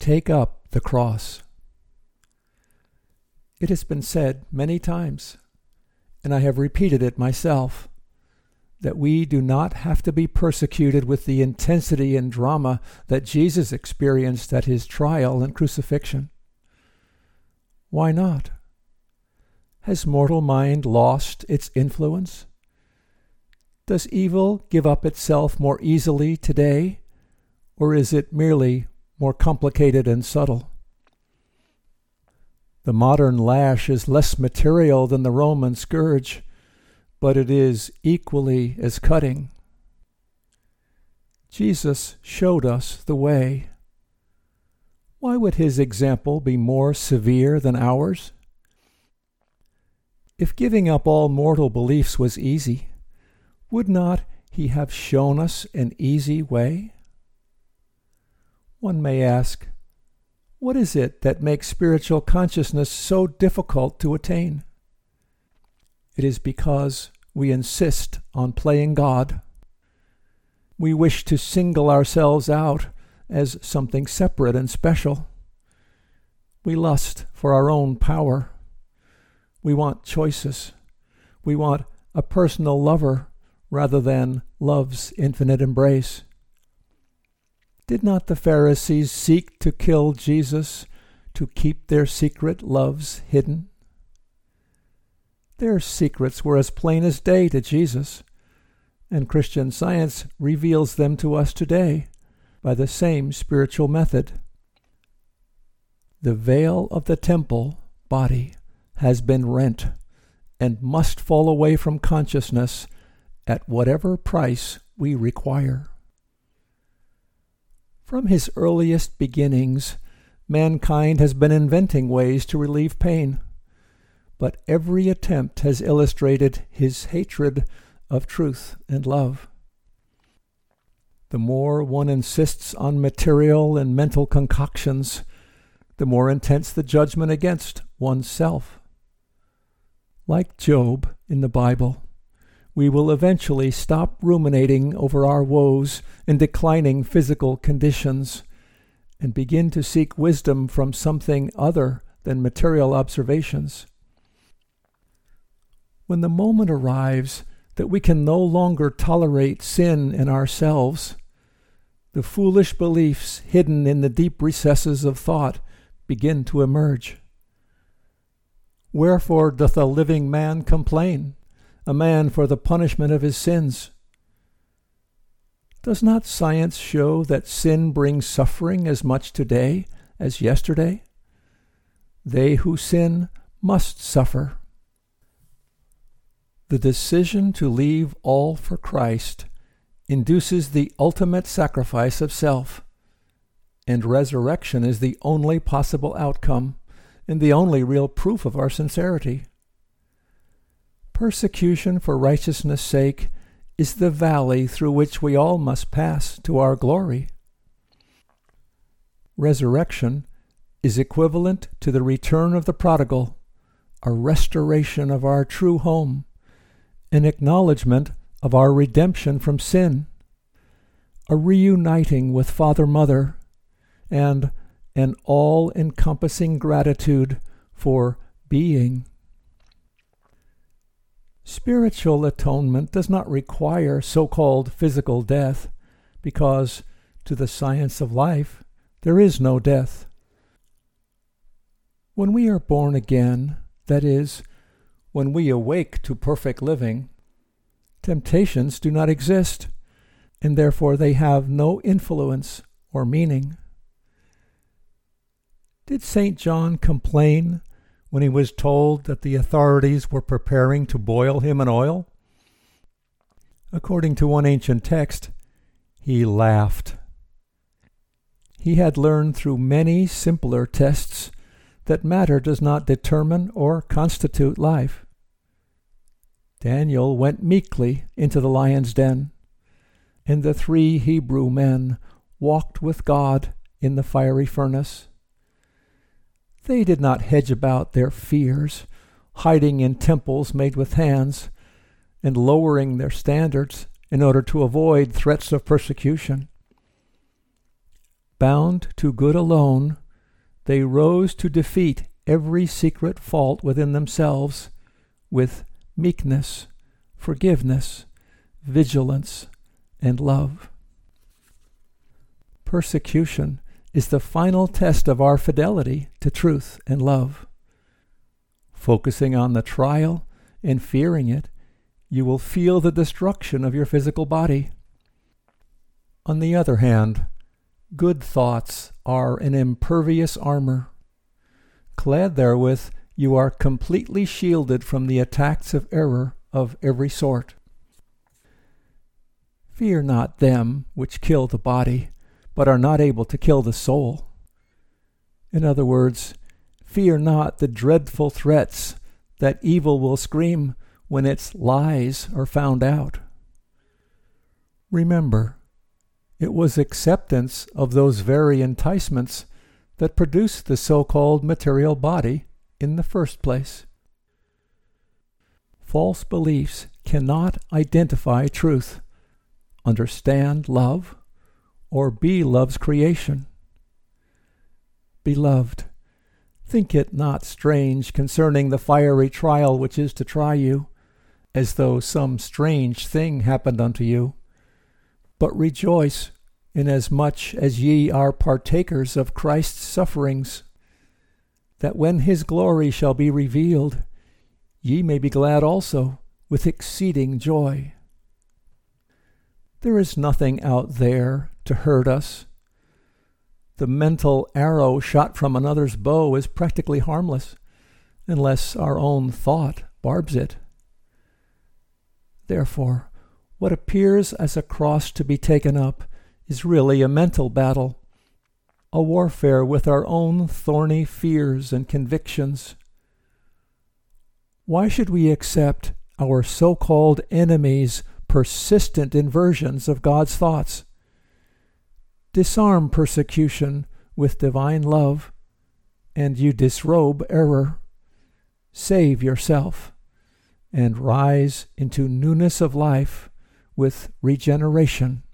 take up the cross. It has been said many times, and I have repeated it myself, that we do not have to be persecuted with the intensity and drama that Jesus experienced at his trial and crucifixion. Why not? Has mortal mind lost its influence? Does evil give up itself more easily today, or is it merely more complicated and subtle? The modern lash is less material than the Roman scourge, but it is equally as cutting. Jesus showed us the way. Why would his example be more severe than ours? If giving up all mortal beliefs was easy, would not he have shown us an easy way? One may ask, what is it that makes spiritual consciousness so difficult to attain? It is because we insist on playing God. We wish to single ourselves out as something separate and special. We lust for our own power. We want choices. We want a personal lover rather than love's infinite embrace. Did not the Pharisees seek to kill Jesus to keep their secret loves hidden? Their secrets were as plain as day to Jesus, and Christian Science reveals them to us today by the same spiritual method. The veil of the temple body has been rent and must fall away from consciousness at whatever price we require. From his earliest beginnings, mankind has been inventing ways to relieve pain, but every attempt has illustrated his hatred of truth and love. The more one insists on material and mental concoctions, the more intense the judgment against oneself. Like Job in the Bible, we will eventually stop ruminating over our woes and declining physical conditions and begin to seek wisdom from something other than material observations. When the moment arrives that we can no longer tolerate sin in ourselves, the foolish beliefs hidden in the deep recesses of thought begin to emerge. Wherefore doth a living man complain, a man for the punishment of his sins? Does not science show that sin brings suffering as much today as yesterday? They who sin must suffer. The decision to leave all for Christ induces the ultimate sacrifice of self, and resurrection is the only possible outcome and the only real proof of our sincerity. Persecution for righteousness' sake is the valley through which we all must pass to our glory. Resurrection is equivalent to the return of the prodigal, a restoration of our true home, an acknowledgement of our redemption from sin, a reuniting with Father-Mother, and an all-encompassing gratitude for being. Spiritual atonement does not require so-called physical death, because to the science of life there is no death. When we are born again, that is, when we awake to perfect living, temptations do not exist, and therefore they have no influence or meaning. Did St. John complain when he was told that the authorities were preparing to boil him in oil? According to one ancient text, he laughed. He had learned through many simpler tests that matter does not determine or constitute life. Daniel went meekly into the lion's den, and the 3 Hebrew men walked with God in the fiery furnace. They did not hedge about their fears, hiding in temples made with hands, and lowering their standards in order to avoid threats of persecution. Bound to good alone, they rose to defeat every secret fault within themselves with meekness, forgiveness, vigilance, and love. Persecution is the final test of our fidelity to truth and love. Focusing on the trial and fearing it, you will feel the destruction of your physical body. On the other hand, good thoughts are an impervious armor. Clad therewith, you are completely shielded from the attacks of error of every sort. Fear not them which kill the body, but are not able to kill the soul. In other words, fear not the dreadful threats that evil will scream when its lies are found out. Remember, it was acceptance of those very enticements that produced the so-called material body in the first place. False beliefs cannot identify truth, understand love, or be love's creation. Beloved, think it not strange concerning the fiery trial which is to try you, as though some strange thing happened unto you, but rejoice inasmuch as ye are partakers of Christ's sufferings, that when his glory shall be revealed, ye may be glad also with exceeding joy. There is nothing out there to hurt us. The mental arrow shot from another's bow is practically harmless, unless our own thought barbs it. Therefore, what appears as a cross to be taken up is really a mental battle, a warfare with our own thorny fears and convictions. Why should we accept our so-called enemies' persistent inversions of God's thoughts? Disarm persecution with divine love, and you disrobe error. Save yourself, and rise into newness of life with regeneration.